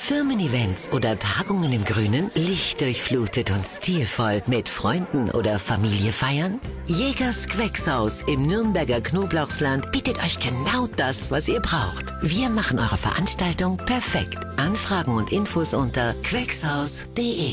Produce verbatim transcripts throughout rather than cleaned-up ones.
Firmen-Events oder Tagungen im Grünen? Lichtdurchflutet und stilvoll mit Freunden oder Familie feiern? Jägers Gewächshaus im Nürnberger Knoblauchsland bietet euch genau das, was ihr braucht. Wir machen eure Veranstaltung perfekt. Anfragen und Infos unter gewächshaus punkt de.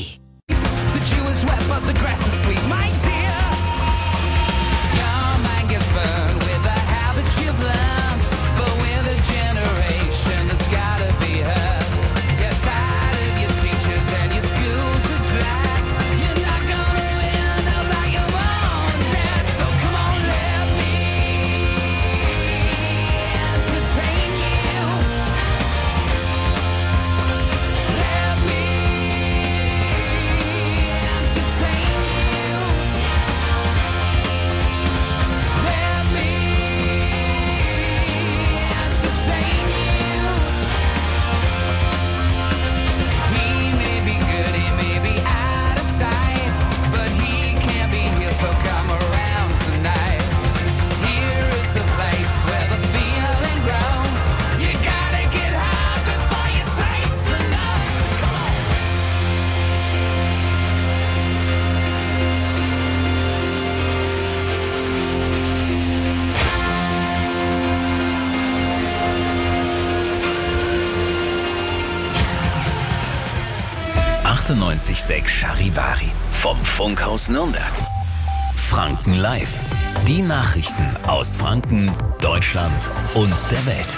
achtundneunzig Komma sechs Charivari vom Funkhaus Nürnberg. Franken Live. Die Nachrichten aus Franken, Deutschland und der Welt.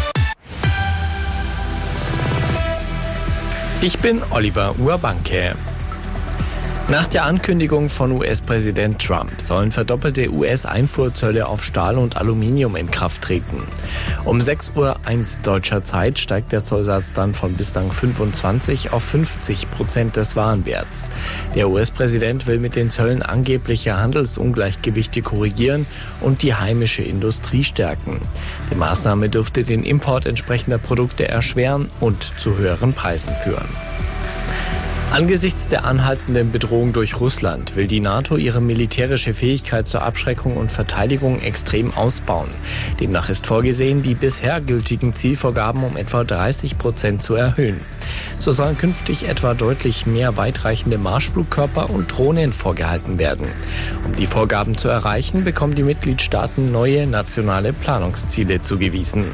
Ich bin Oliver Urbanke. Nach der Ankündigung von U S-Präsident Trump sollen verdoppelte U S-Einfuhrzölle auf Stahl und Aluminium in Kraft treten. Um sechs Uhr eins deutscher Zeit steigt der Zollsatz dann von bislang fünfundzwanzig auf fünfzig Prozent des Warenwerts. Der U S-Präsident will mit den Zöllen angebliche Handelsungleichgewichte korrigieren und die heimische Industrie stärken. Die Maßnahme dürfte den Import entsprechender Produkte erschweren und zu höheren Preisen führen. Angesichts der anhaltenden Bedrohung durch Russland will die NATO ihre militärische Fähigkeit zur Abschreckung und Verteidigung extrem ausbauen. Demnach ist vorgesehen, die bisher gültigen Zielvorgaben um etwa dreißig Prozent zu erhöhen. So sollen künftig etwa deutlich mehr weitreichende Marschflugkörper und Drohnen vorgehalten werden. Um die Vorgaben zu erreichen, bekommen die Mitgliedstaaten neue nationale Planungsziele zugewiesen.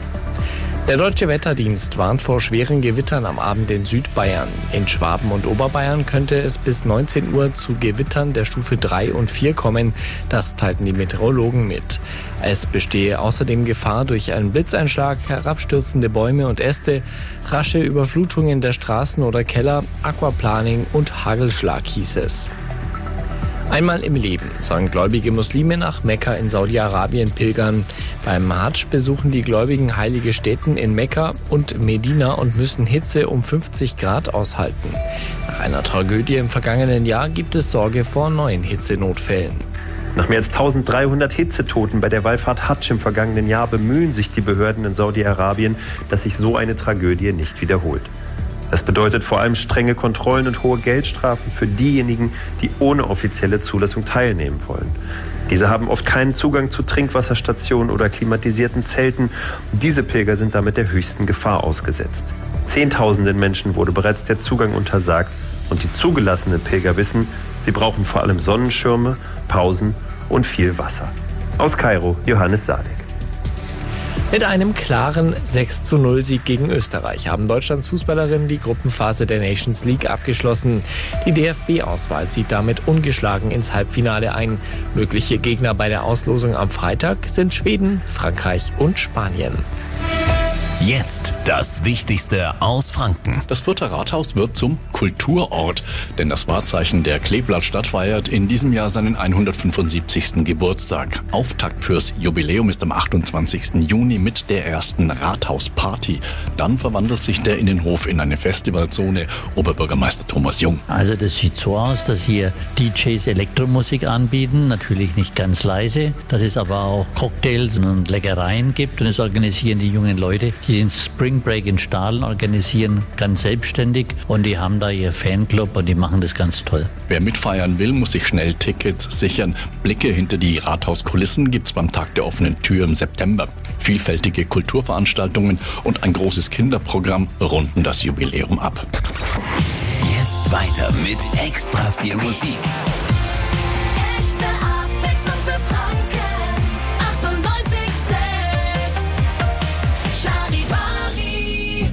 Der Deutsche Wetterdienst warnt vor schweren Gewittern am Abend in Südbayern. In Schwaben und Oberbayern könnte es bis neunzehn Uhr zu Gewittern der Stufe drei und vier kommen. Das teilten die Meteorologen mit. Es bestehe außerdem Gefahr durch einen Blitzeinschlag, herabstürzende Bäume und Äste, rasche Überflutungen der Straßen oder Keller, Aquaplaning und Hagelschlag, hieß es. Einmal im Leben sollen gläubige Muslime nach Mekka in Saudi-Arabien pilgern. Beim Hadsch besuchen die Gläubigen heilige Stätten in Mekka und Medina und müssen Hitze um fünfzig Grad aushalten. Nach einer Tragödie im vergangenen Jahr gibt es Sorge vor neuen Hitzenotfällen. Nach mehr als dreizehnhundert Hitzetoten bei der Wallfahrt Hadsch im vergangenen Jahr bemühen sich die Behörden in Saudi-Arabien, dass sich so eine Tragödie nicht wiederholt. Das bedeutet vor allem strenge Kontrollen und hohe Geldstrafen für diejenigen, die ohne offizielle Zulassung teilnehmen wollen. Diese haben oft keinen Zugang zu Trinkwasserstationen oder klimatisierten Zelten. Diese Pilger sind damit der höchsten Gefahr ausgesetzt. Zehntausenden Menschen wurde bereits der Zugang untersagt und die zugelassenen Pilger wissen, sie brauchen vor allem Sonnenschirme, Pausen und viel Wasser. Aus Kairo, Johannes Sadek. Mit einem klaren sechs zu null Sieg gegen Österreich haben Deutschlands Fußballerinnen die Gruppenphase der Nations League abgeschlossen. Die D F B-Auswahl zieht damit ungeschlagen ins Halbfinale ein. Mögliche Gegner bei der Auslosung am Freitag sind Schweden, Frankreich und Spanien. Jetzt das Wichtigste aus Franken. Das Fürther Rathaus wird zum Kulturort, denn das Wahrzeichen der Kleeblattstadt feiert in diesem Jahr seinen hundertfünfundsiebzigsten Geburtstag. Auftakt fürs Jubiläum ist am achtundzwanzigsten Juni mit der ersten Rathausparty. Dann verwandelt sich der Innenhof in eine Festivalzone. Oberbürgermeister Thomas Jung. Also das sieht so aus, dass hier D Js Elektromusik anbieten, natürlich nicht ganz leise, dass es aber auch Cocktails und Leckereien gibt und es organisieren die jungen Leute, die den Spring Break in Stahlen organisieren, ganz selbstständig und die haben da ihr Fanclub und die machen das ganz toll. Wer mitfeiern will, muss sich schnell Tickets sichern. Blicke hinter die Rathauskulissen gibt's beim Tag der offenen Tür im September. Vielfältige Kulturveranstaltungen und ein großes Kinderprogramm runden das Jubiläum ab. Jetzt weiter mit extra viel Musik. Echte Abwechslung für Franken. achtundneunzig Komma sechs Charivari.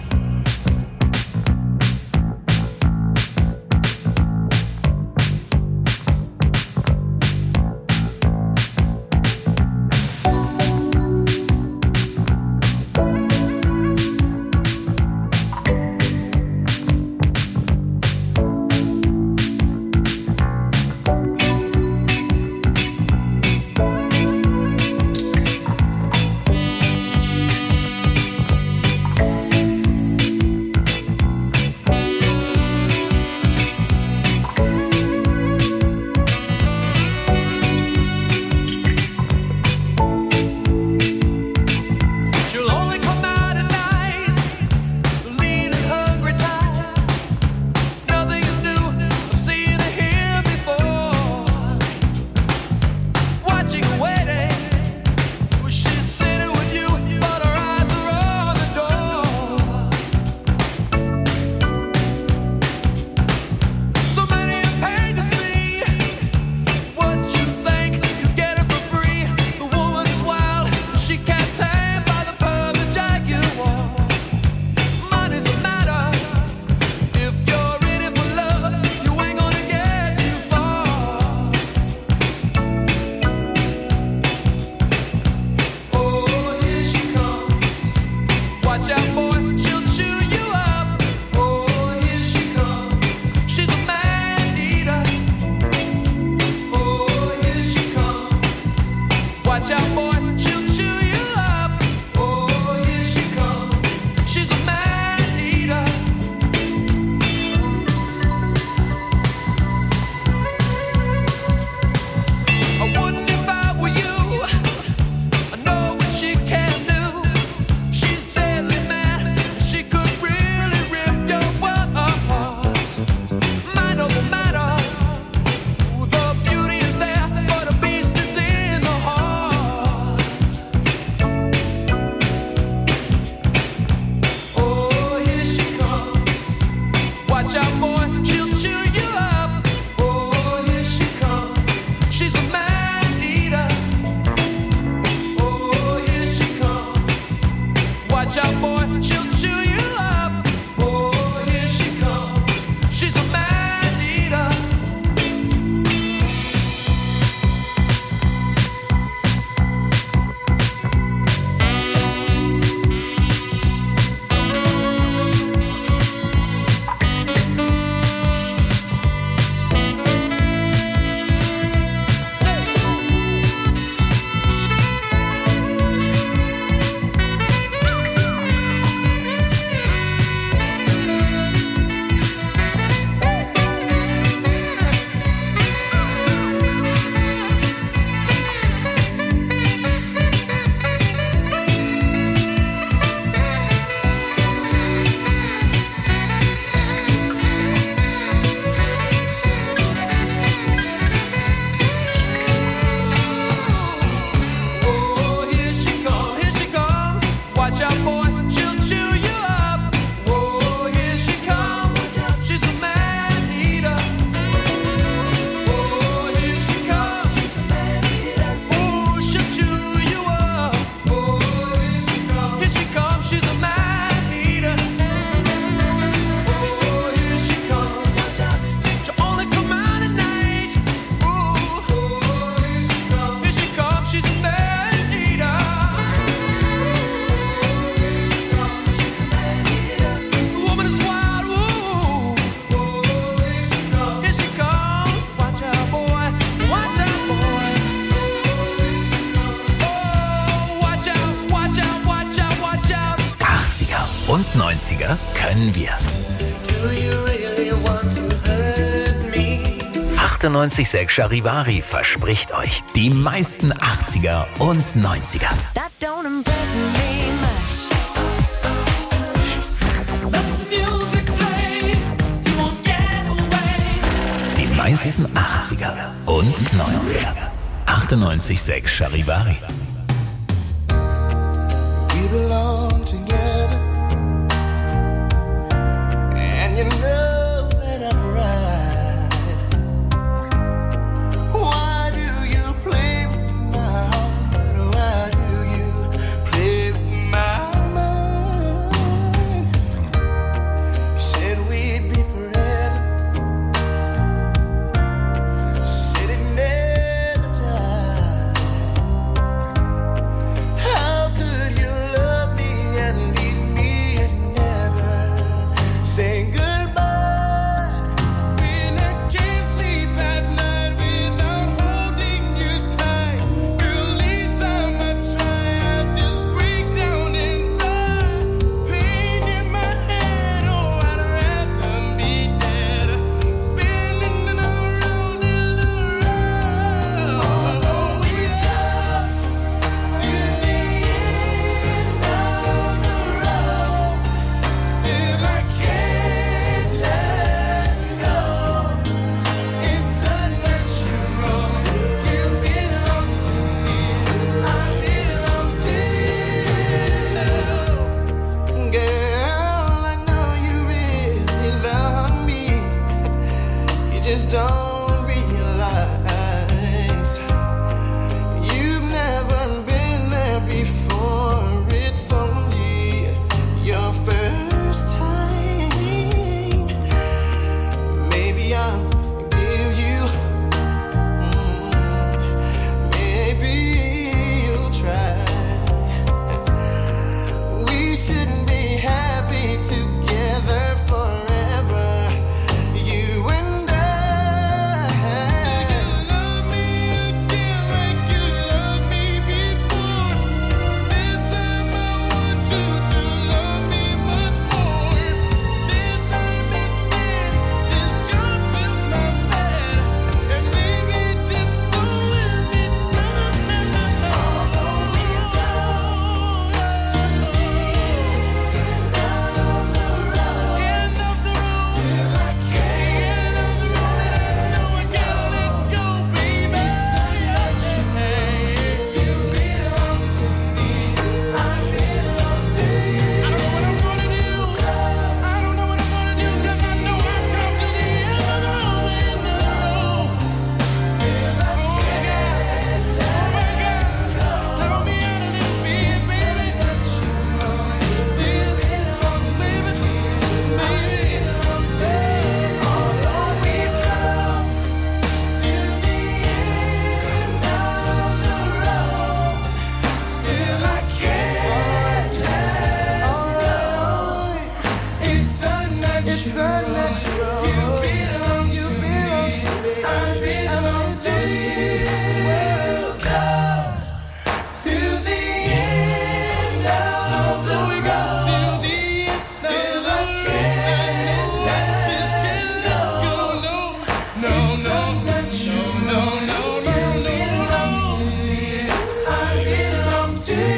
und neunziger können wir. achtundneunzig Komma sechs Charivari verspricht euch die meisten achtziger und neunziger. Die meisten achtziger und neunziger. achtundneunzig Komma sechs Charivari. belong together, and you know that I'm right. Why do you play with my heart? Why do you play with my mind? You said we'd be forever, said it never died. How could you love me and leave me and never say goodbye? When I can't sleep at night without holding you tight, girl, each time I try, I just break down and die. Pain in my head, oh, I'd rather be dead, spinning around in the road. Although we come to the end of the road, still I can't let go. It's unnatural. You belong to me, I belong to you. Girl, I know you really love me. You just don't realize you've never been there before. It's only your first time. Maybe I'll forgive you. Mm, Maybe you'll try. We shouldn't be happy together forever, you and I. You love me again like you loved me before. This time I want you to love me much more. This time instead, just come to my bed and maybe just don't let me down. Although we go to the end of the road, end of the road, still I can't. End of the road, I know I gotta let go, baby. You belong to me, I belong to you. I don't know what I'm gonna do. I don't know what I'm gonna do, 'cause I know I've come to the end of the road, end of the road. Still I can't let go. Throw me out of this bed, baby. You belong to me, baby. Belong to you. Although we've come to the end of the road, still I can't let go. It's unnatural. You belong to me, I belong to you. Welcome to the end of the road. Till the end, still I can't let go. No, no, no, no, no, no, no. You belong to me, I belong to you.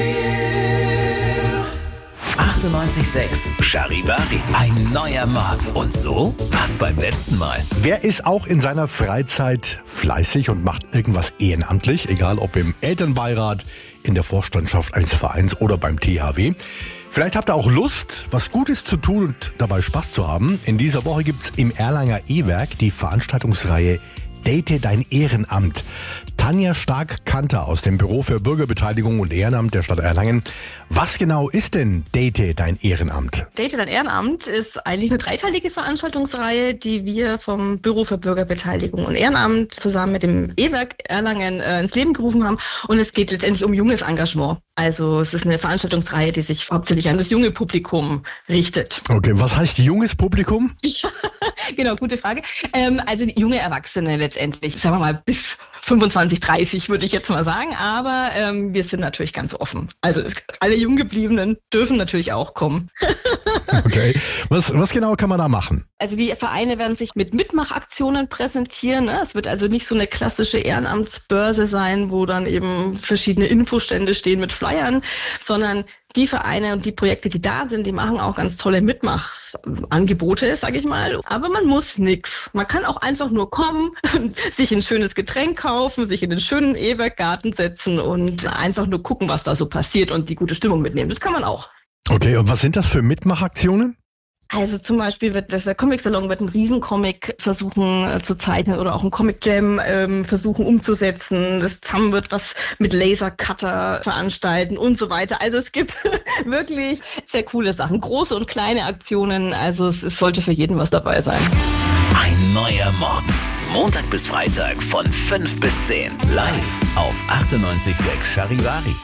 achtundneunzig Komma sechs Charivari. Ein neuer Morgen. Und so war's beim letzten Mal. Wer ist auch in seiner Freizeit fleißig und macht irgendwas ehrenamtlich, egal ob im Elternbeirat, in der Vorstandschaft eines Vereins oder beim T H W? Vielleicht habt ihr auch Lust, was Gutes zu tun und dabei Spaß zu haben. In dieser Woche gibt's im Erlanger E-Werk die Veranstaltungsreihe Date dein Ehrenamt. Tanja Stark-Kanter aus dem Büro für Bürgerbeteiligung und Ehrenamt der Stadt Erlangen. Was genau ist denn Date dein Ehrenamt? Date dein Ehrenamt ist eigentlich eine dreiteilige Veranstaltungsreihe, die wir vom Büro für Bürgerbeteiligung und Ehrenamt zusammen mit dem E-Werk Erlangen äh, ins Leben gerufen haben. Und es geht letztendlich um junges Engagement. Also es ist eine Veranstaltungsreihe, die sich hauptsächlich an das junge Publikum richtet. Okay, was heißt junges Publikum? Ja, genau, gute Frage. Ähm, also junge Erwachsene letztendlich, sagen wir mal bis fünfundzwanzig, dreißig würde ich jetzt mal sagen, aber ähm, wir sind natürlich ganz offen. Also es, alle Junggebliebenen dürfen natürlich auch kommen. Okay, was, was genau kann man da machen? Also die Vereine werden sich mit Mitmachaktionen präsentieren. Ne? Es wird also nicht so eine klassische Ehrenamtsbörse sein, wo dann eben verschiedene Infostände stehen mit Flyern, sondern die Vereine und die Projekte, die da sind, die machen auch ganz tolle Mitmachangebote, sage ich mal. Aber man muss nix. Man kann auch einfach nur kommen, sich ein schönes Getränk kaufen, sich in den schönen Ewerk-Garten setzen und einfach nur gucken, was da so passiert und die gute Stimmung mitnehmen. Das kann man auch. Okay, und was sind das für Mitmachaktionen? Also zum Beispiel wird das der Comic-Salon wird einen Riesencomic versuchen äh, zu zeichnen oder auch einen Comic-Jam ähm, versuchen umzusetzen. Das Z A M wird was mit Lasercutter veranstalten und so weiter. Also es gibt wirklich sehr coole Sachen, große und kleine Aktionen. Also es, es sollte für jeden was dabei sein. Ein neuer Morgen. Montag bis Freitag von fünf bis zehn. Live auf achtundneunzig Komma sechs Charivari.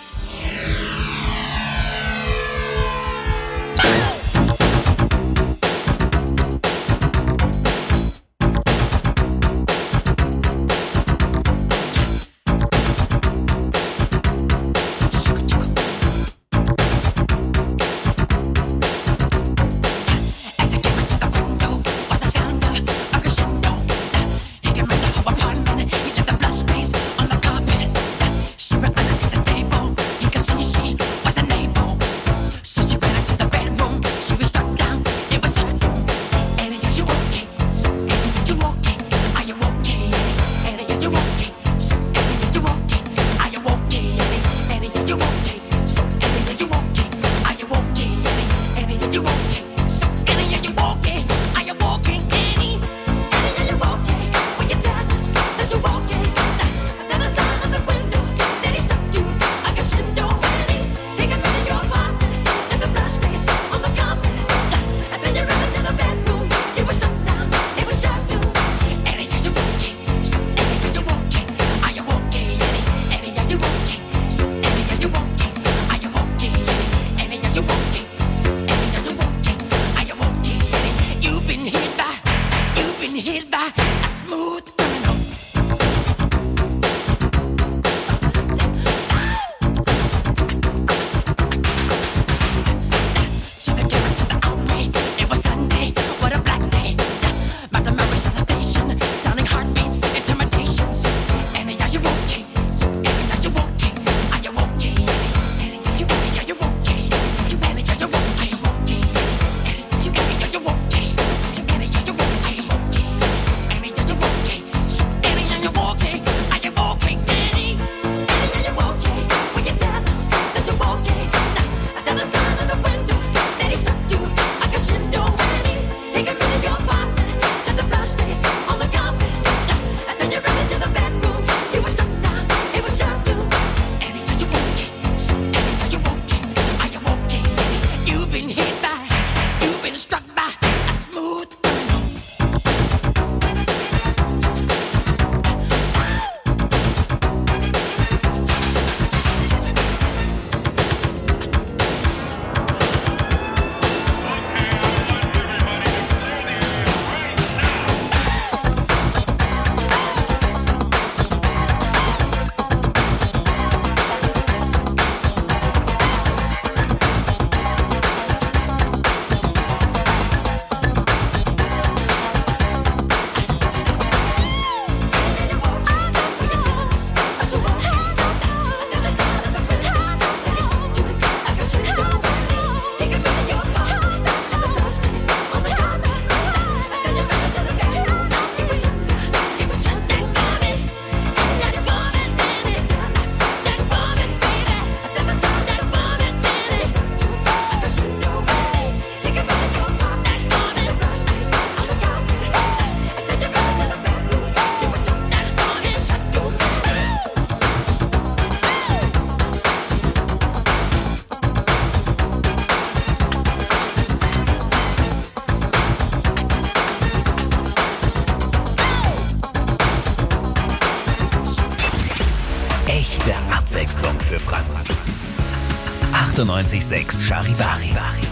Abwechslung für Franken. achtundneunzig Komma sechs Charivari.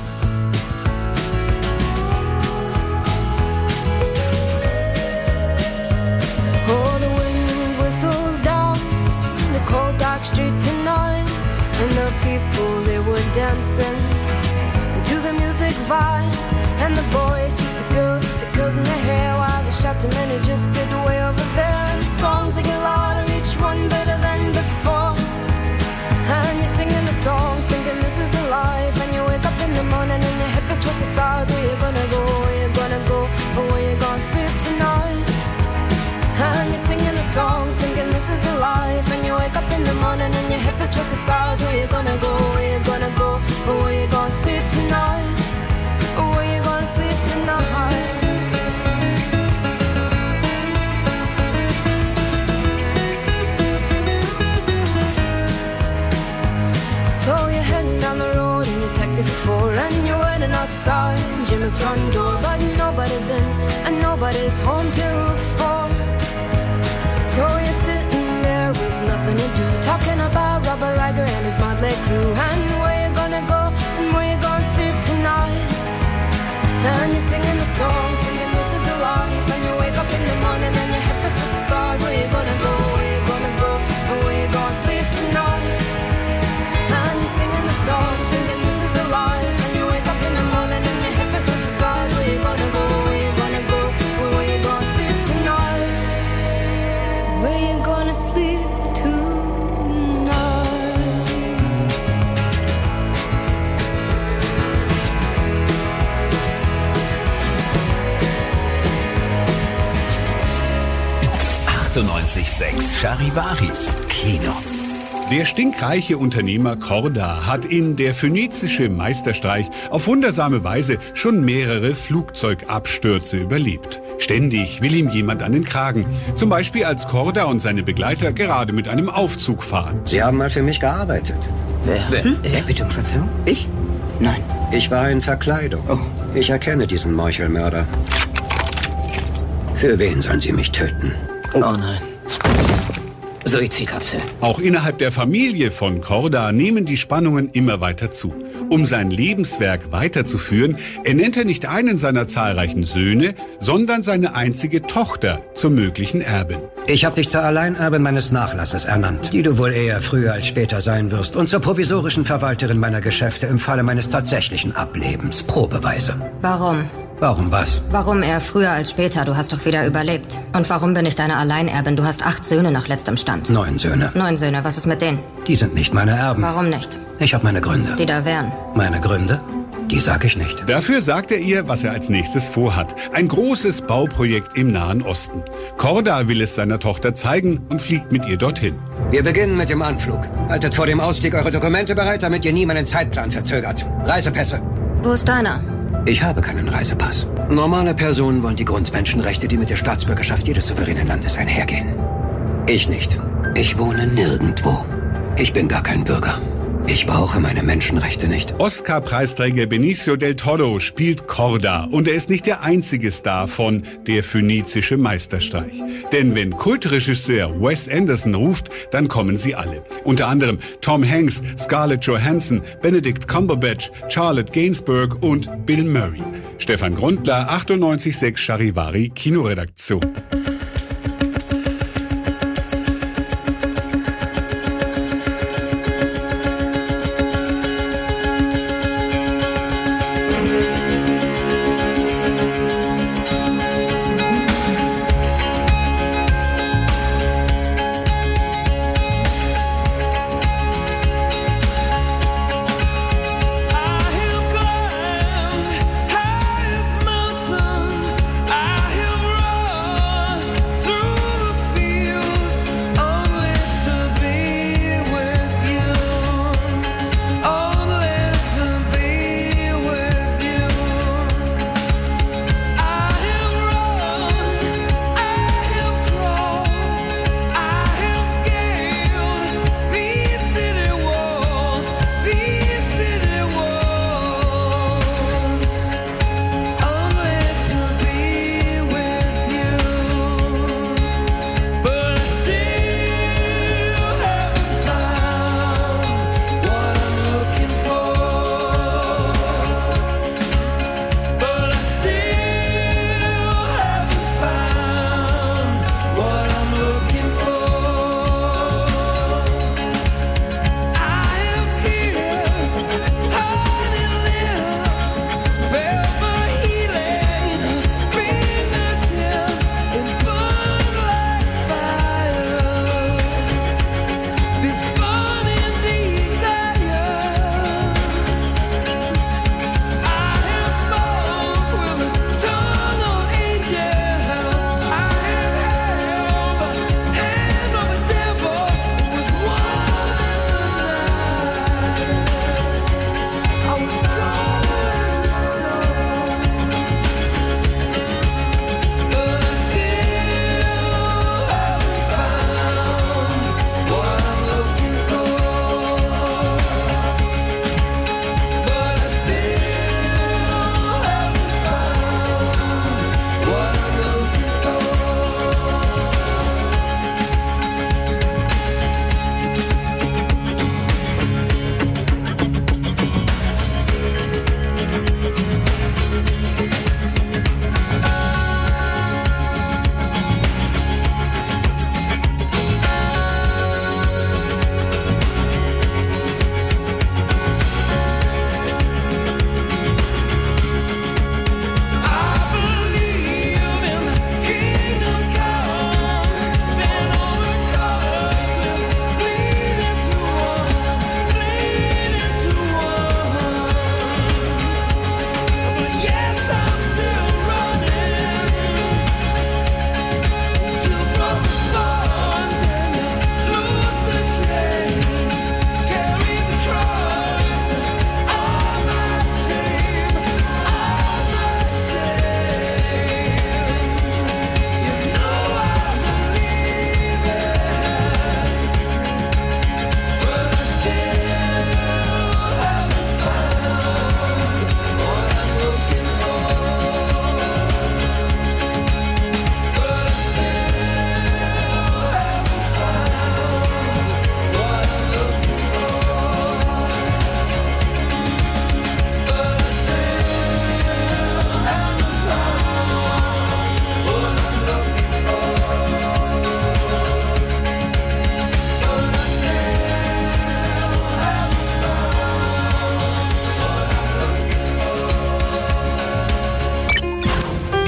Oh, the wind whistles down the cold dark street tonight, and the people, they were dancing to the music vibe, and the boys chased the girls with the girls. mama's front door, but nobody's in and nobody's home till four. So you're sitting there with nothing to do, talking about Robert Riger and his motley crew, and where you gonna go and where you gonna sleep tonight. And you're singing the song, singing this is a life, and you wake up in the morning and your head first with the stars. Where you gonna go, where you gonna go, and where you gonna sleep tonight. And you're singing the song, singing this is a life, and you wake up in the morning and your head first with the stars. Where you gonna go, where you gonna go, and where you gonna sleep tonight. Where you gonna sleep tonight. achtundneunzig Komma sechs Charivari Kino. Der stinkreiche Unternehmer Korda hat in Der phönizische Meisterstreich auf wundersame Weise schon mehrere Flugzeugabstürze überlebt. Ständig will ihm jemand an den Kragen. Zum Beispiel als Korda und seine Begleiter gerade mit einem Aufzug fahren. Sie haben mal für mich gearbeitet. Wer? Hm? Wer? Bitte um Verzeihung? Ich? Nein. Ich war in Verkleidung. Oh. Ich erkenne diesen Meuchelmörder. Für wen sollen Sie mich töten? Oh nein. Suizidkapsel. Auch innerhalb der Familie von Korda nehmen die Spannungen immer weiter zu. Um sein Lebenswerk weiterzuführen, ernennt er nicht einen seiner zahlreichen Söhne, sondern seine einzige Tochter zur möglichen Erbin. Ich habe dich zur Alleinerbin meines Nachlasses ernannt, die du wohl eher früher als später sein wirst, und zur provisorischen Verwalterin meiner Geschäfte im Falle meines tatsächlichen Ablebens. Probeweise. Warum? Warum was? Warum eher früher als später? Du hast doch wieder überlebt. Und warum bin ich deine Alleinerbin? Du hast acht Söhne nach letztem Stand. Neun Söhne. Neun Söhne, was ist mit denen? Die sind nicht meine Erben. Warum nicht? Ich habe meine Gründe. Die da wären. Meine Gründe? Die sag ich nicht. Dafür sagt er ihr, was er als nächstes vorhat. Ein großes Bauprojekt im Nahen Osten. Korda will es seiner Tochter zeigen und fliegt mit ihr dorthin. Wir beginnen mit dem Anflug. Haltet vor dem Ausstieg eure Dokumente bereit, damit ihr nie meinen Zeitplan verzögert. Reisepässe. Wo ist deiner? Ich habe keinen Reisepass. Normale Personen wollen die Grundmenschenrechte, die mit der Staatsbürgerschaft jedes souveränen Landes einhergehen. Ich nicht. Ich wohne nirgendwo. Ich bin gar kein Bürger. Ich brauche meine Menschenrechte nicht. Oscar-Preisträger Benicio del Toro spielt Korda und er ist nicht der einzige Star von Der phönizische Meisterstreich. Denn wenn Kultregisseur Wes Anderson ruft, dann kommen sie alle. Unter anderem Tom Hanks, Scarlett Johansson, Benedict Cumberbatch, Charlotte Gainsbourg und Bill Murray. Stefan Grundler, achtundneunzig Komma sechs Charivari Kinoredaktion. Highest mountains, I have run.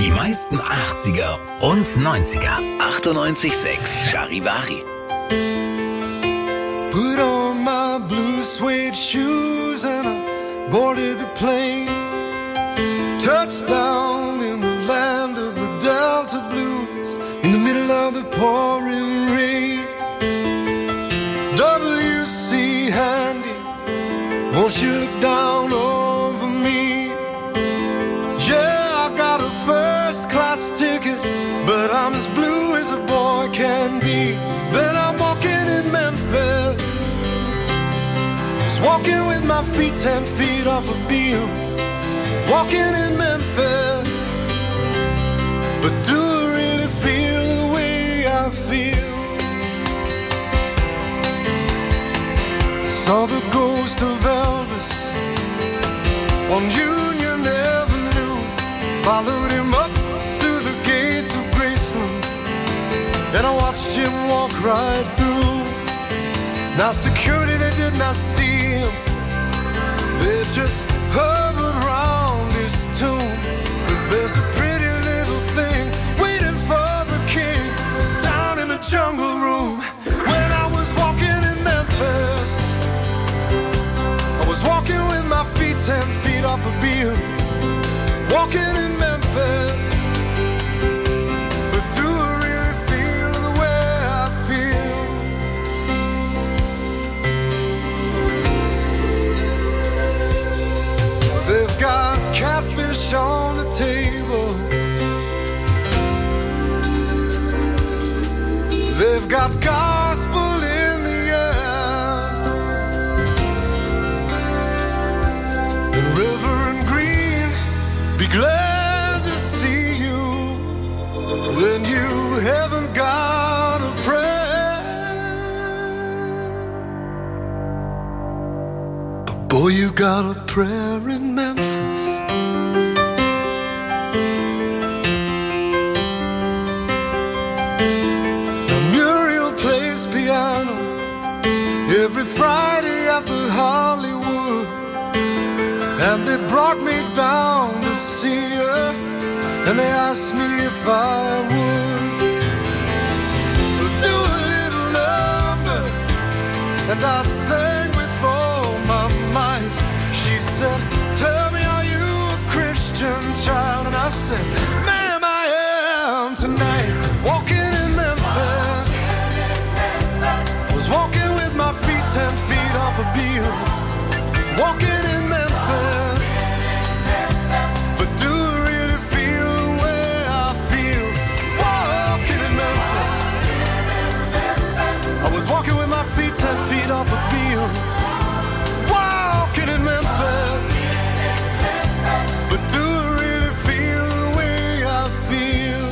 Die meisten achtziger und neunziger. achtundneunzig Komma sechs Charivari. Put on my blue suede shoes and I boarded the plane. Touchdown in the land of the Delta Blues, in the middle of the pouring rain. W C Handy, won't you look down over me? Yeah, I got a first class ticket, but I'm as blue as a boy can be. Then I'm walking in Memphis, just walking with my feet ten feet off a beam. Walking in Memphis, but do I really feel the way I feel? Saw the ghost of Elvis on Union Avenue, followed him up to the gates of Graceland, and I watched him walk right through. Now security, they did not see him, they just hovered around his tomb. But there's a pretty little thing waiting for the king down in the jungle room. When I was walking in Memphis, I was walking with my feet ten feet off a beam. Walking in Memphis, but do I really feel the way I feel? They've got catfish on the table, they've got gospel in the air, and Reverend Green, be glad to see you when you haven't got a prayer. But boy, you got a prayer in Memphis. Now Muriel plays piano every Friday at the Hollywood, and they brought me down to see her, and they asked me if I would do a little number, and I sang with all my might. She said, tell me, are you a Christian child? And I said, ma'am, I am tonight. Walking in Memphis, was walking with my feet ten feet off a beam. Walking in Memphis, but do I really feel the way I feel? Walking in Memphis, I was walking with my feet ten feet off a beam. Walking in Memphis, but do I really feel the way I feel?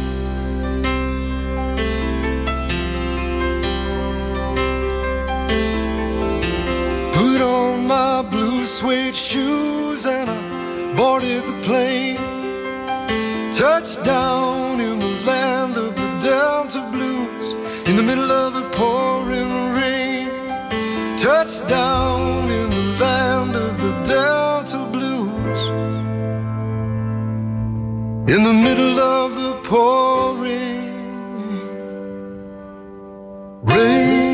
Put on my blue suede shoes and I boarded the plane. Touchdown in the land of the Delta Blues, in the middle of the pouring rain. Touchdown in the land of the Delta Blues, in the middle of the pouring rain.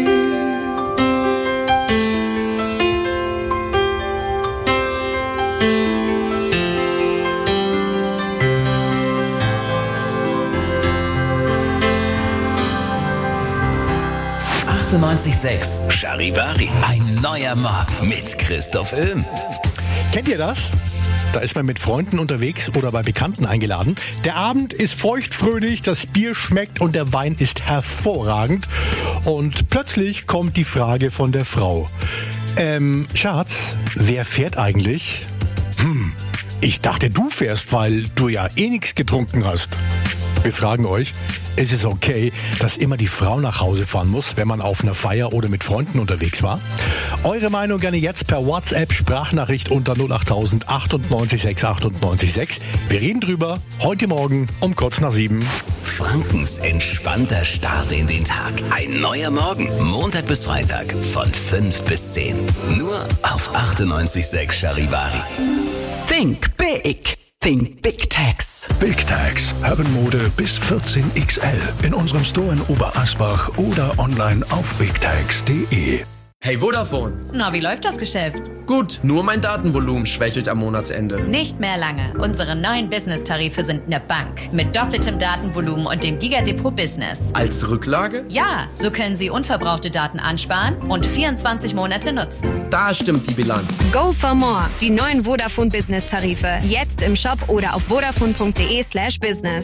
achtundneunzig Komma sechs Charivari. Ein neuer Morgen mit Christoph Öhm. Kennt ihr das? Da ist man mit Freunden unterwegs oder bei Bekannten eingeladen. Der Abend ist feuchtfröhlich, das Bier schmeckt und der Wein ist hervorragend. Und plötzlich kommt die Frage von der Frau. Ähm, Schatz, wer fährt eigentlich? Hm, ich dachte, du fährst, weil du ja eh nichts getrunken hast. Wir fragen euch, ist es okay, dass immer die Frau nach Hause fahren muss, wenn man auf einer Feier oder mit Freunden unterwegs war? Eure Meinung gerne jetzt per WhatsApp, Sprachnachricht unter null acht tausend achtundneunzig sechs achtundneunzig sechs. Wir reden drüber heute Morgen um kurz nach sieben. Frankens entspannter Start in den Tag. Ein neuer Morgen, Montag bis Freitag von fünf bis zehn. Nur auf achtundneunzig Komma sechs Charivari. Think big. Think Big Tex. Big Tex. Herrenmode bis vierzehn X L. In unserem Store in Oberasbach oder online auf big tex punkt de. Hey Vodafone. Na, wie läuft das Geschäft? Gut, nur mein Datenvolumen schwächelt am Monatsende. Nicht mehr lange. Unsere neuen Business-Tarife sind eine Bank. Mit doppeltem Datenvolumen und dem Gigadepot Business. Als Rücklage? Ja, so können Sie unverbrauchte Daten ansparen und vierundzwanzig Monate nutzen. Da stimmt die Bilanz. Go for more. Die neuen Vodafone Business-Tarife. Jetzt im Shop oder auf vodafone punkt de slash business.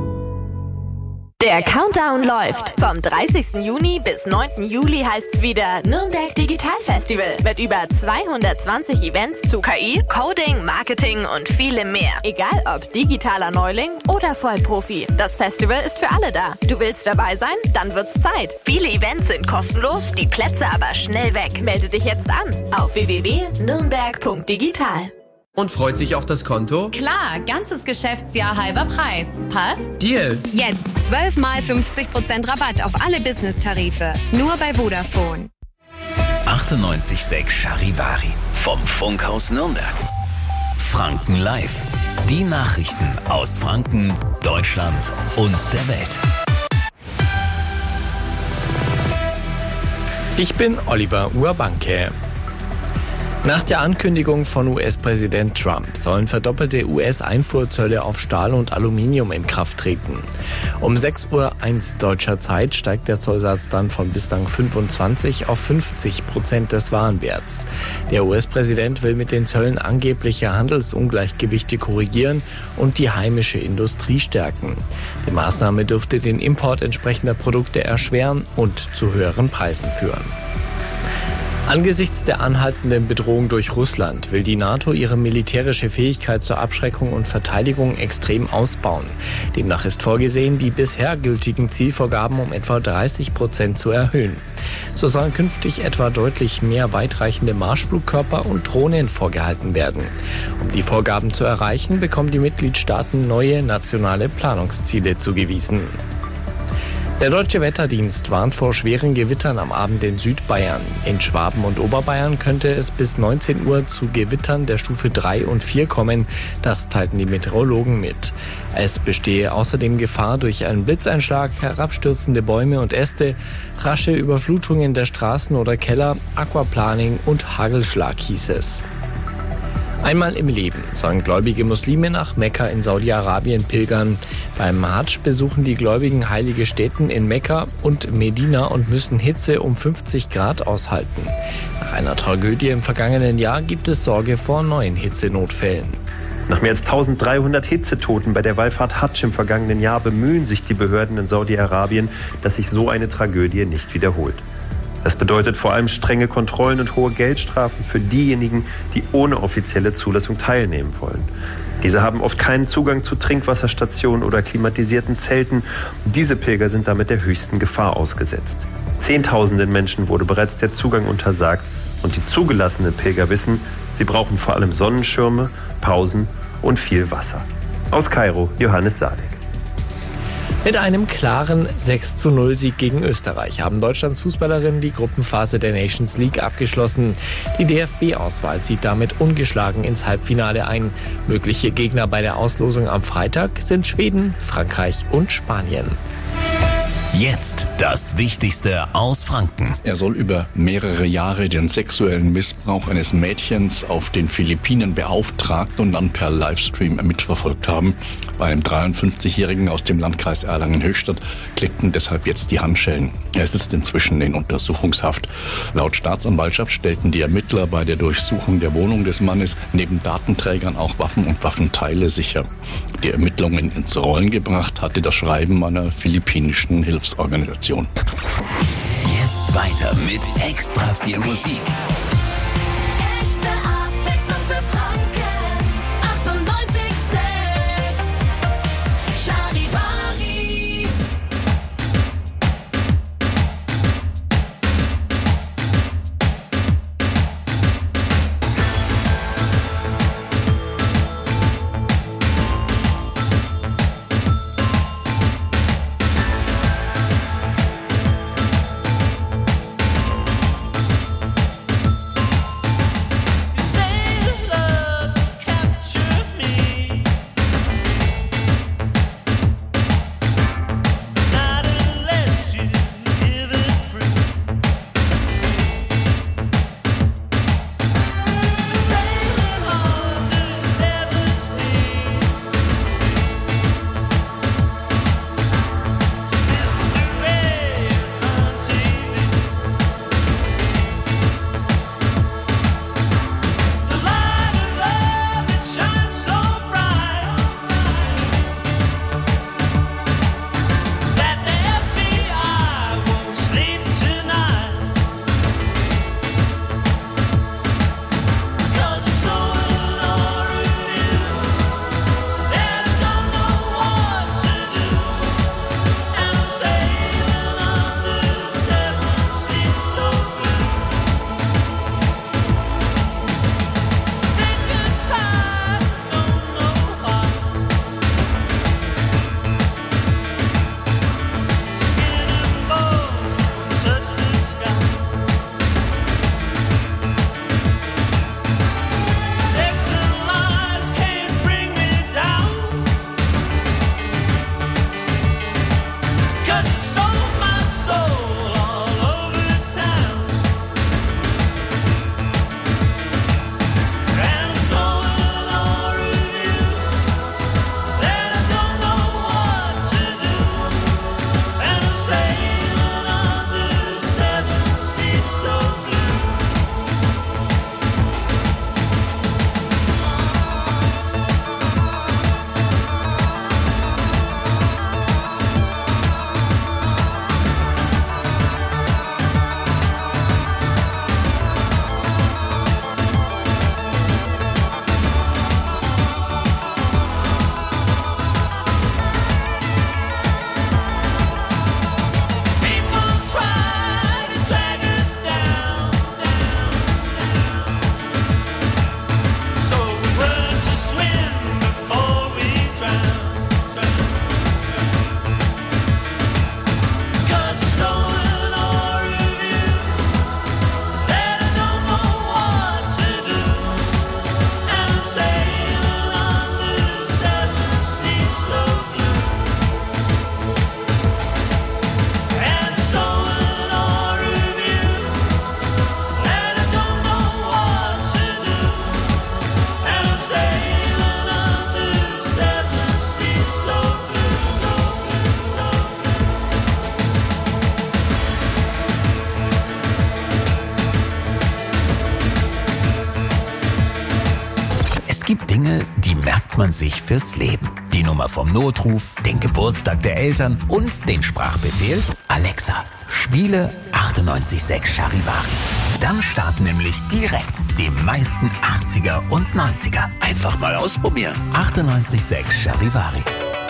Der Countdown läuft. Vom dreißigsten Juni bis neunten Juli heißt's wieder Nürnberg Digital Festival mit über zweihundertzwanzig Events zu K I, Coding, Marketing und vielem mehr. Egal ob digitaler Neuling oder Vollprofi. Das Festival ist für alle da. Du willst dabei sein? Dann wird's Zeit. Viele Events sind kostenlos, die Plätze aber schnell weg. Melde dich jetzt an auf w w w punkt nürnberg punkt digital. Und freut sich auch das Konto? Klar, ganzes Geschäftsjahr halber Preis. Passt? Deal. Jetzt zwölf mal fünfzig Prozent Rabatt auf alle Business-Tarife. Nur bei Vodafone. achtundneunzig Komma sechs Charivari vom Funkhaus Nürnberg. Franken Live. Die Nachrichten aus Franken, Deutschland und der Welt. Ich bin Oliver Urbanke. Nach der Ankündigung von U S-Präsident Trump sollen verdoppelte U S-Einfuhrzölle auf Stahl und Aluminium in Kraft treten. Um sechs Uhr eins deutscher Zeit steigt der Zollsatz dann von bislang fünfundzwanzig auf fünfzig Prozent des Warenwerts. Der U S-Präsident will mit den Zöllen angebliche Handelsungleichgewichte korrigieren und die heimische Industrie stärken. Die Maßnahme dürfte den Import entsprechender Produkte erschweren und zu höheren Preisen führen. Angesichts der anhaltenden Bedrohung durch Russland will die NATO ihre militärische Fähigkeit zur Abschreckung und Verteidigung extrem ausbauen. Demnach ist vorgesehen, die bisher gültigen Zielvorgaben um etwa dreißig Prozent zu erhöhen. So sollen künftig etwa deutlich mehr weitreichende Marschflugkörper und Drohnen vorgehalten werden. Um die Vorgaben zu erreichen, bekommen die Mitgliedstaaten neue nationale Planungsziele zugewiesen. Der Deutsche Wetterdienst warnt vor schweren Gewittern am Abend in Südbayern. In Schwaben und Oberbayern könnte es bis neunzehn Uhr zu Gewittern der Stufe drei und vier kommen. Das teilten die Meteorologen mit. Es bestehe außerdem Gefahr durch einen Blitzeinschlag, herabstürzende Bäume und Äste, rasche Überflutungen der Straßen oder Keller, Aquaplaning und Hagelschlag, hieß es. Einmal im Leben sollen gläubige Muslime nach Mekka in Saudi-Arabien pilgern. Beim Hadsch besuchen die Gläubigen heilige Stätten in Mekka und Medina und müssen Hitze um fünfzig Grad aushalten. Nach einer Tragödie im vergangenen Jahr gibt es Sorge vor neuen Hitzenotfällen. Nach mehr als dreizehnhundert Hitzetoten bei der Wallfahrt Hadsch im vergangenen Jahr bemühen sich die Behörden in Saudi-Arabien, dass sich so eine Tragödie nicht wiederholt. Das bedeutet vor allem strenge Kontrollen und hohe Geldstrafen für diejenigen, die ohne offizielle Zulassung teilnehmen wollen. Diese haben oft keinen Zugang zu Trinkwasserstationen oder klimatisierten Zelten. Diese Pilger sind damit der höchsten Gefahr ausgesetzt. Zehntausenden Menschen wurde bereits der Zugang untersagt und die zugelassenen Pilger wissen, sie brauchen vor allem Sonnenschirme, Pausen und viel Wasser. Aus Kairo, Johannes Sadek. Mit einem klaren sechs zu null Sieg gegen Österreich haben Deutschlands Fußballerinnen die Gruppenphase der Nations League abgeschlossen. Die D F B-Auswahl zieht damit ungeschlagen ins Halbfinale ein. Mögliche Gegner bei der Auslosung am Freitag sind Schweden, Frankreich und Spanien. Jetzt das Wichtigste aus Franken. Er soll über mehrere Jahre den sexuellen Missbrauch eines Mädchens auf den Philippinen beauftragt und dann per Livestream mitverfolgt haben. Bei einem dreiundfünfzigjährigen aus dem Landkreis Erlangen-Höchstadt klickten deshalb jetzt die Handschellen. Er sitzt inzwischen in Untersuchungshaft. Laut Staatsanwaltschaft stellten die Ermittler bei der Durchsuchung der Wohnung des Mannes neben Datenträgern auch Waffen und Waffenteile sicher. Die Ermittlungen ins Rollen gebracht hatte das Schreiben einer philippinischen Hilfsorganisation. Jetzt weiter mit extra viel Musik. Echte Abwechslung für Franken. achtundneunzig Komma sechs Charivari. Dinge, die merkt man sich fürs Leben. Die Nummer vom Notruf, den Geburtstag der Eltern und den Sprachbefehl Alexa, spiele achtundneunzig Komma sechs Charivari. Dann starten nämlich direkt die meisten achtziger und neunziger. Einfach mal ausprobieren. achtundneunzig Komma sechs Charivari.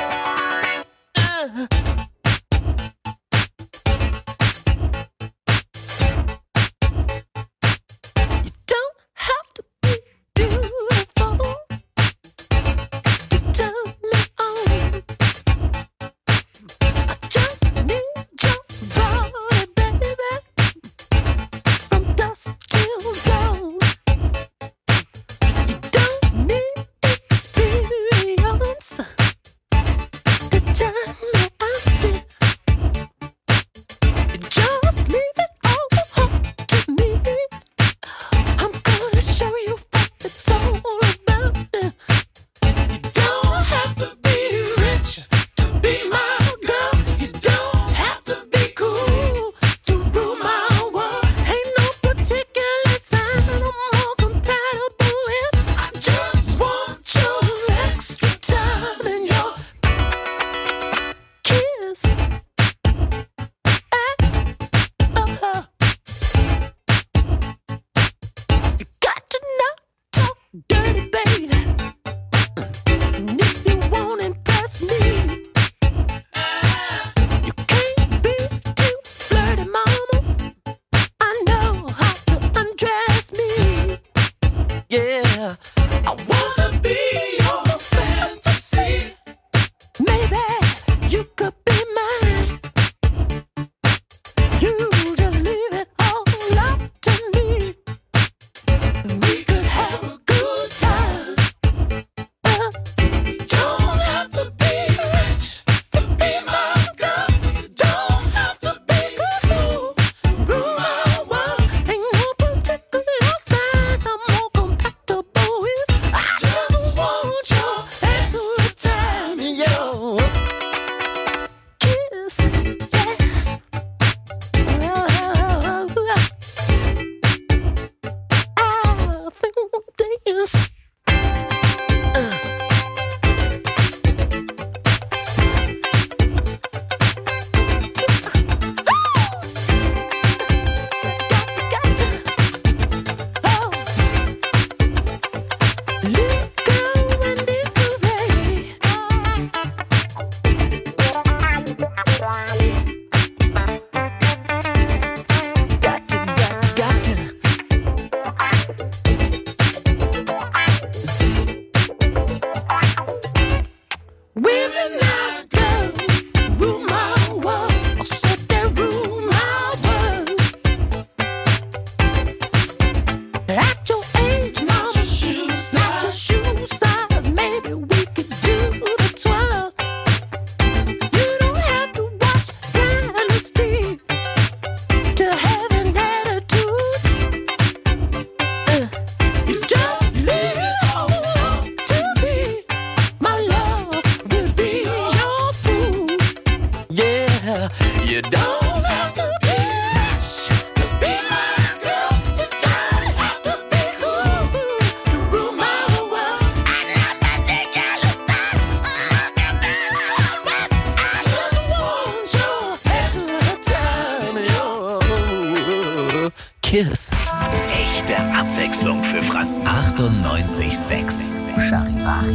Kiss. Echte Abwechslung für Franken. achtundneunzig Komma sechs Charivari.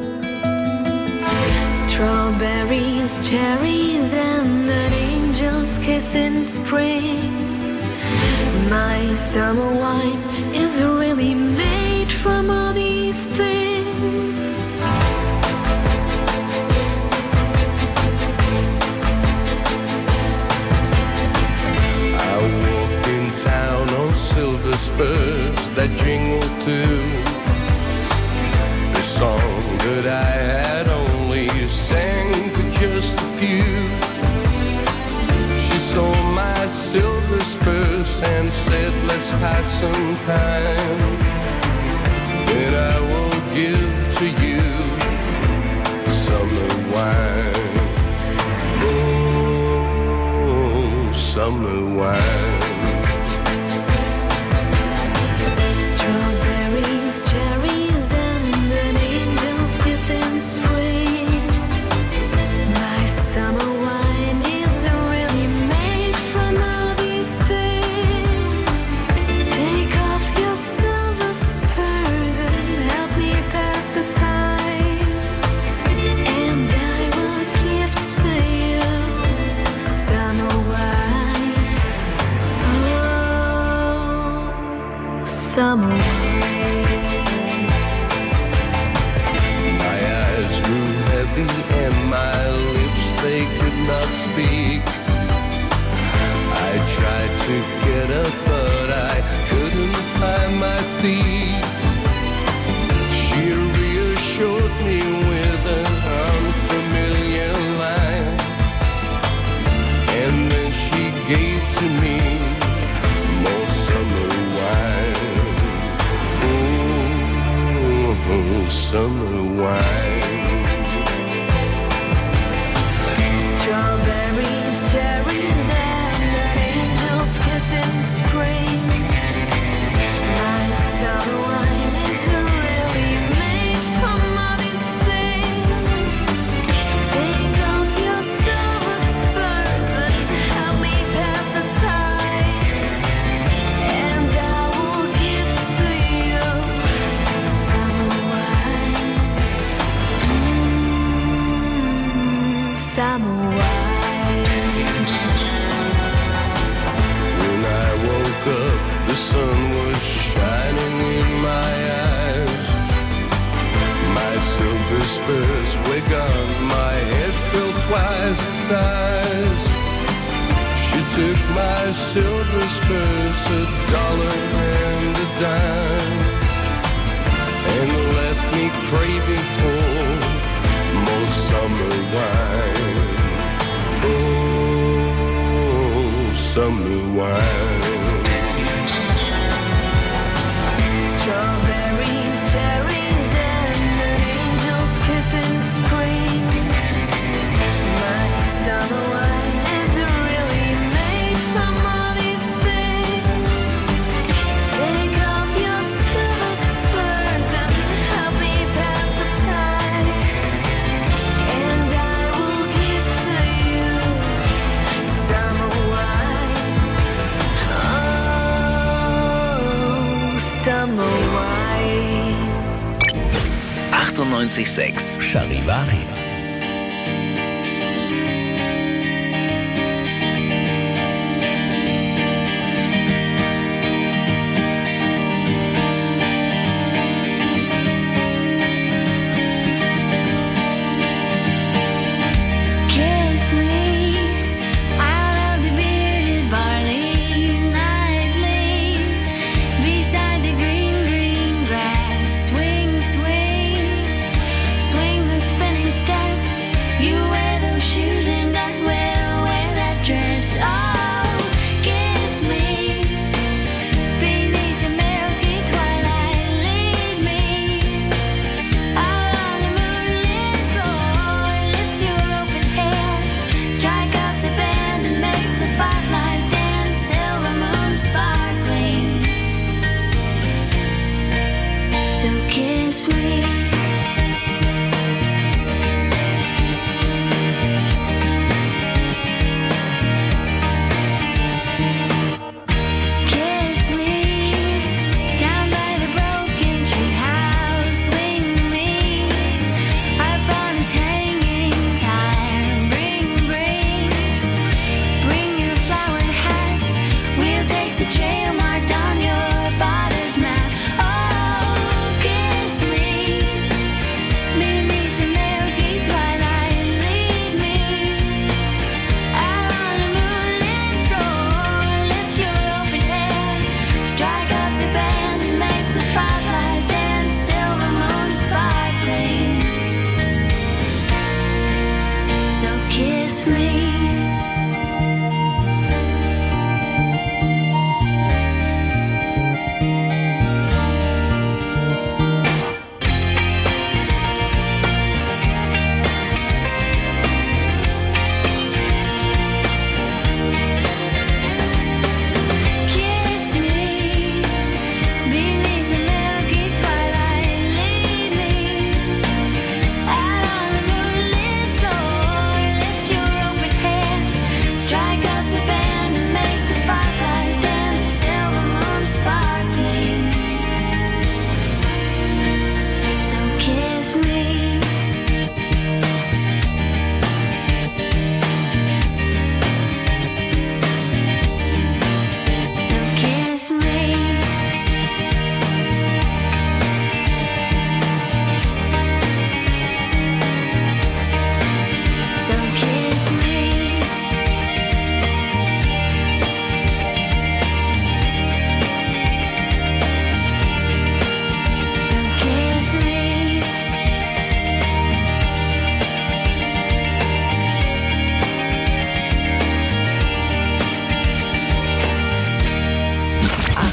Strawberries, cherries, and an angel's kiss in spring. My summer wine is really made from all these things. I walked in town on silver spurs that jingle too. The song that I had only sang to just a few. She saw my silver spurs and said, let's pass some time. Then I will give to you summer wine. Oh, summer wine. Strawberries, cherries, and an summer My eyes grew heavy and my lips, they could not speak. I tried to get up, but I couldn't find my feet. She reassured me with an unfamiliar line, and then she gave to me more summer wine. Oh, summer wine. Strawberries, cherries, and an angel's kiss in spring. My summer wine is really made from all these things. Take off your silver spurs and help me pass the time, and I will give to you summer wine. Mm, summer wine. When I woke up, the sun was shining in my eyes. My silver spurs were gone, my head felt twice the size. She took my silver spurs, a dollar and a dime, and left me craving for more summer wine. Oh, summer wine. Strawberries, cherries, and an angel's kiss in spring. My summer wine is really made from all these things. Take off your silver spurs and help me pass the time, and I will give to you summer wine. Oh, summer wine. achtundneunzig Komma sechs Charivari. Kiss me out of the bearded barley lightly, beside the green, green grass. Swing, swing, swing the spinning step.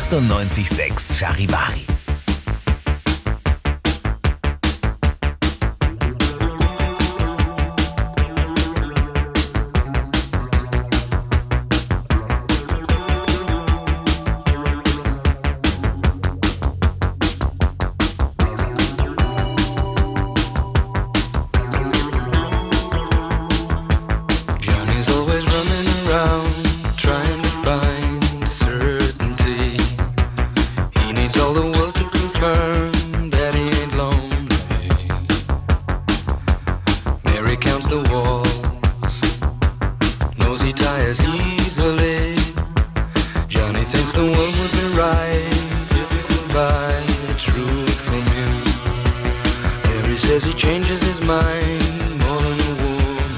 achtundneunzig Komma sechs Charivari. Johnny's always running around trying to find certainty. He needs all the world to confirm that he ain't lonely. Mary counts the walls, knows he tires easily. Johnny thinks the world would be right if he could buy the truth from him. Mary says he changes his mind more than a woman,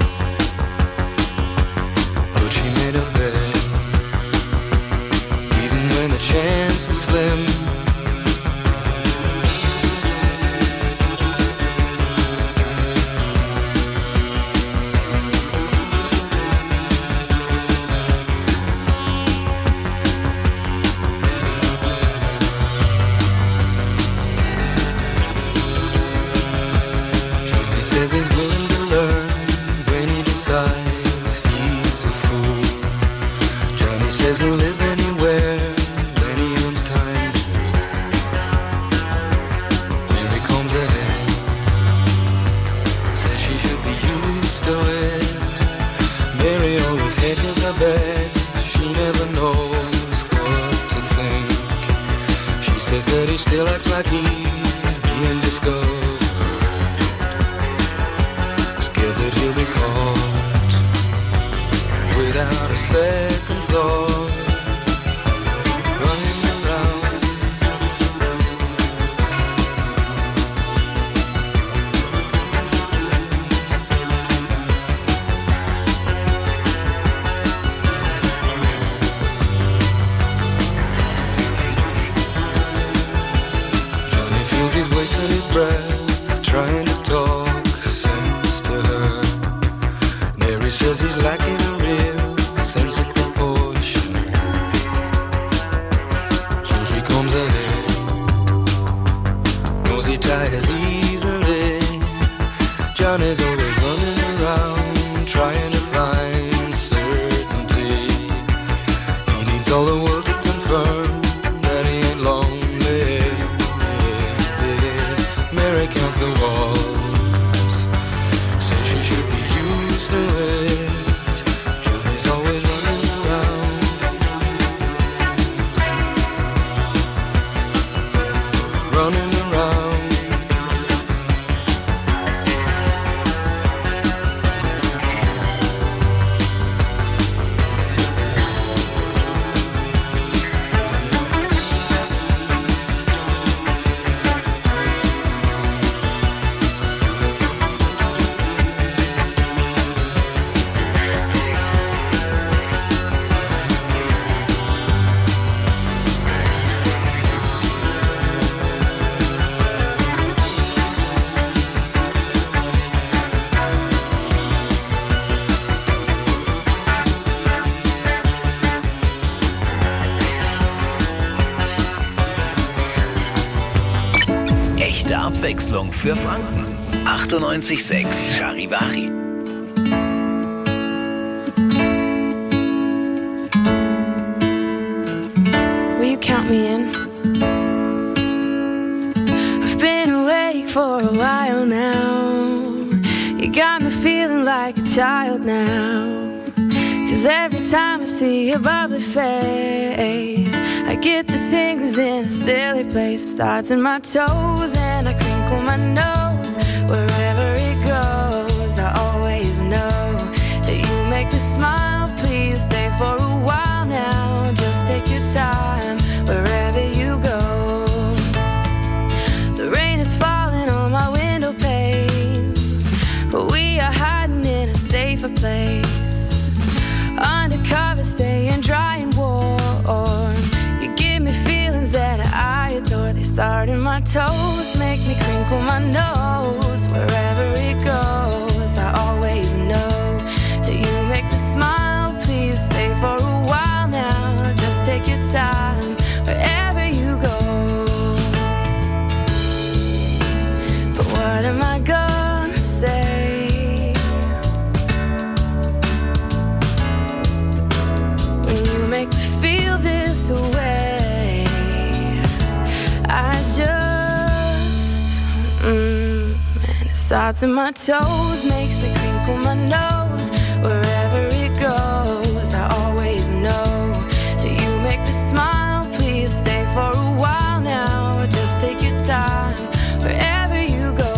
but she made a bet, even when the chance was slim. Johnny says he's willing to learn when he decides he's a fool. Johnny says he'll live anywhere when he owns time to. Mary combs ahead, says she should be used to it. Mary always hedges her bets, she never knows what to think. She says that he still acts like he's being discovered, scared that he'll be caught without a second thought, running around. Johnny feels he's wasting his breath trying to talk sense to her. Mary says he's lacking a real sense of proportion, so she comes ahead, knows he tires easily. Johnny's always running around trying to find certainty. He needs all the world to confirm that he ain't lonely. Mary counts the walls, says she should be used to it. Johnny's always running around, running around. Echte Abwechslung für Franken. achtundneunzig Komma sechs Charivari. Will you count me in? I've been awake for a while now. You got me feeling like a child now. Cause every time I see your bubbly face, I get the tingles in a silly place. It starts in my toes and I crinkle my nose. Wherever it goes, I always know that you make me smile. Please stay for a while now. Just take your time wherever you go. The rain is falling on my window pane, but we are hiding in a safer place. Undercover, staying dry and warm. You give me feelings that I adore. They start in my toes, make me crinkle my nose. Wherever it goes, I always know that you make me smile. Please stay for a while now. Just take your time Starts in my toes, makes me crinkle my nose. Wherever it goes, I always know that you make me smile. Please stay for a while now. Just take your time wherever you go.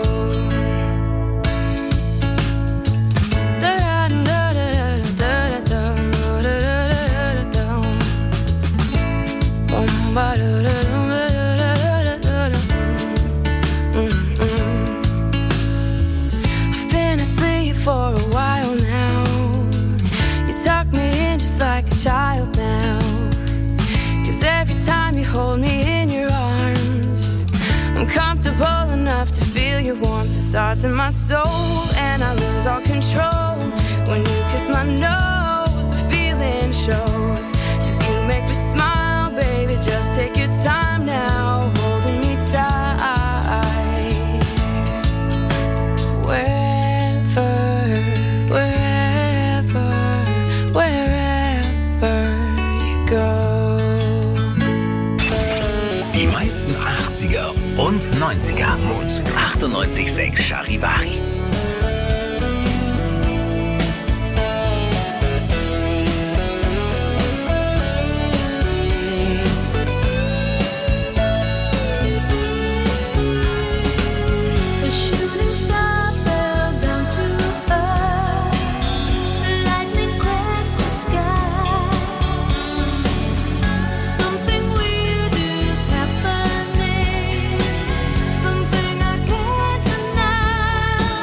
I've been asleep for a while now. You tuck me in just like a child now. 'Cause every time you hold me in your arms, I'm comfortable enough to feel your warmth. It starts in my soul and I lose all control. When you kiss my nose, the feeling shows. 'Cause you make me smile, baby, just take your time now, holding me tight. Wherever, wherever, wherever you go. Die meisten achtziger und neunziger. achtundneunzig Komma sechs Charivari. The shooting star fell down to earth. Lightning cracked the sky. Something weird is happening. Something I can't deny.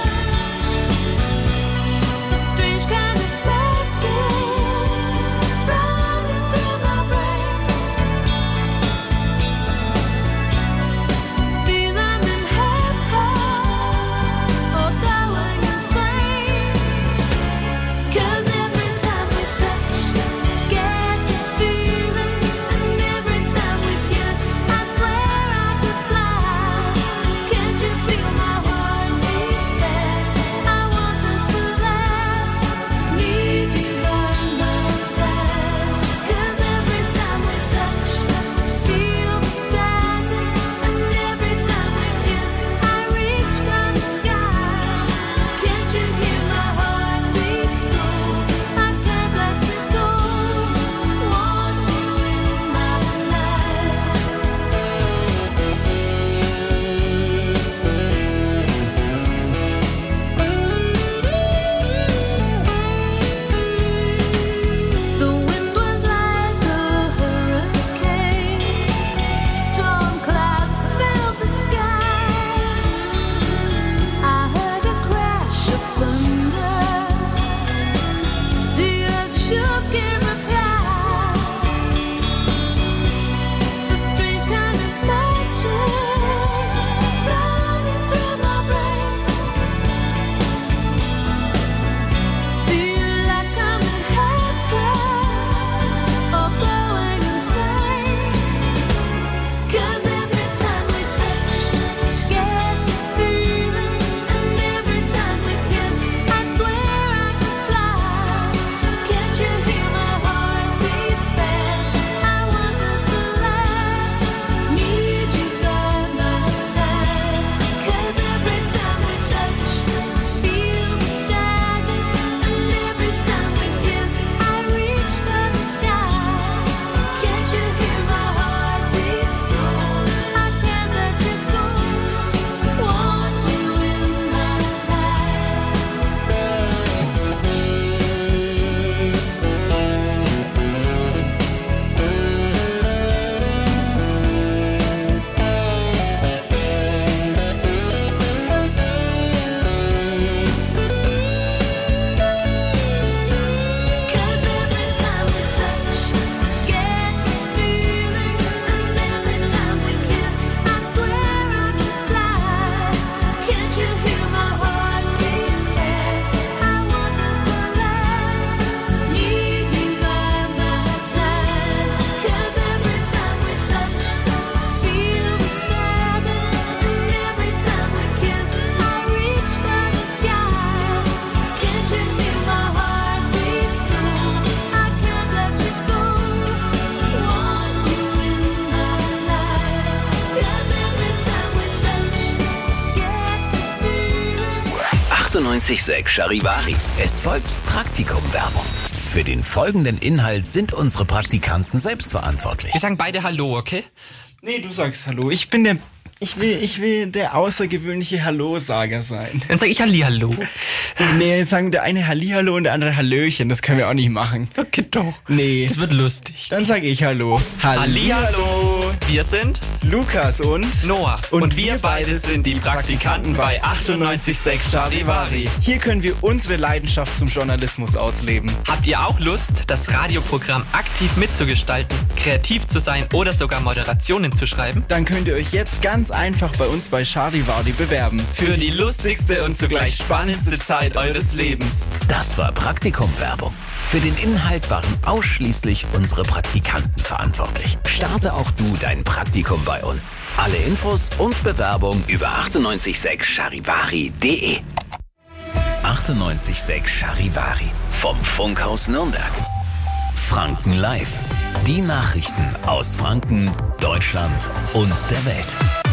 achtundneunzig Komma sechs Charivari. Es folgt Praktikumwerbung. Für den folgenden Inhalt sind unsere Praktikanten selbst verantwortlich. Wir sagen beide Hallo, okay? Nee, du sagst Hallo. Ich bin der... Ich will, ich will der außergewöhnliche Hallo-Sager sein. Dann sag ich Hallihallo. Nee, sagen der eine Hallihallo und der andere Hallöchen. Das können wir auch nicht machen. Okay, doch. Nee. Das wird lustig. Dann sag ich Hallo. Hallihallo. Wir sind Lukas und Noah. Und, Und wir wir beide sind die Praktikanten bei achtundneunzig Komma sechs Charivari. Hier können wir unsere Leidenschaft zum Journalismus ausleben. Habt ihr auch Lust, das Radioprogramm aktiv mitzugestalten, kreativ zu sein oder sogar Moderationen zu schreiben? Dann könnt ihr euch jetzt ganz einfach bei uns bei Charivari bewerben. Für die lustigste und zugleich spannendste Zeit eures Lebens. Das war Praktikumwerbung. Für den Inhalt waren ausschließlich unsere Praktikanten verantwortlich. Starte auch du dein Praktikum bei uns. Alle Infos und Bewerbung über achtundneunzig Komma sechs charivari punkt de. achtundneunzig Komma sechs Charivari vom Funkhaus Nürnberg. Franken Live. Die Nachrichten aus Franken, Deutschland und der Welt.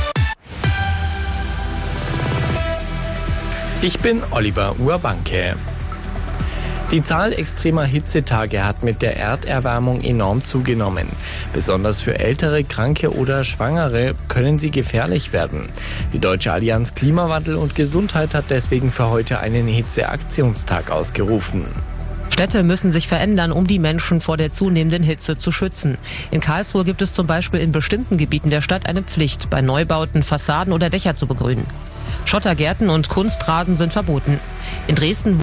Ich bin Oliver Urbanke. Die Zahl extremer Hitzetage hat mit der Erderwärmung enorm zugenommen. Besonders für Ältere, Kranke oder Schwangere können sie gefährlich werden. Die Deutsche Allianz Klimawandel und Gesundheit hat deswegen für heute einen Hitzeaktionstag ausgerufen. Städte müssen sich verändern, um die Menschen vor der zunehmenden Hitze zu schützen. In Karlsruhe gibt es zum Beispiel in bestimmten Gebieten der Stadt eine Pflicht, bei Neubauten Fassaden oder Dächer zu begrünen. Schottergärten und Kunstrasen sind verboten. In Dresden